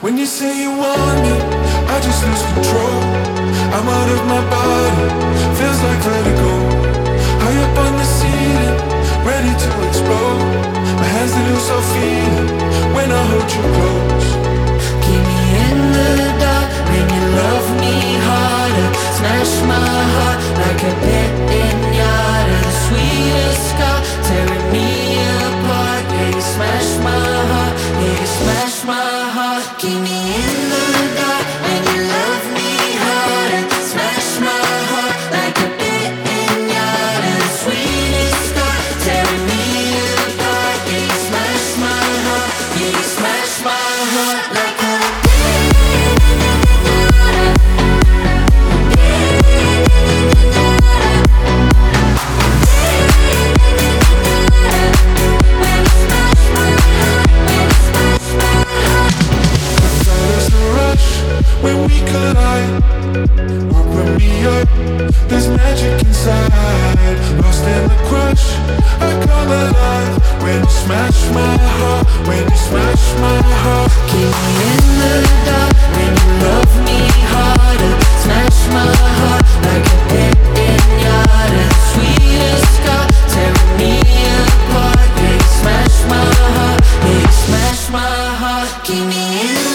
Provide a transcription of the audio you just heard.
When you say you want me, I just lose control. I'm out of my body, feels like vertigo. High up on the ceiling, ready to explode. My hands they lose all feeling when I hold you close. Keep me in the dark when you love me harder. Smash my heart like a pinata. The sweetest scar tearing me apart. Yeah, you smash my heart. Yeah, you smash my heart. Keep me in the dark when you love me harder. Smash my heart like a pinata. The sweetest scar tearing me apart. Yeah, you smash my heart. Yeah, you smash my heart like a when we collide, open me up, there's magic inside. Lost in the crush, I come alive. When you smash my heart, when you smash my heart. keep me in the dark when you love me harder. Smash my heart like a pinata. The sweetest scar tearing me apart. Yeah, you smash my heart. Yeah, you smash my heart. Keep me in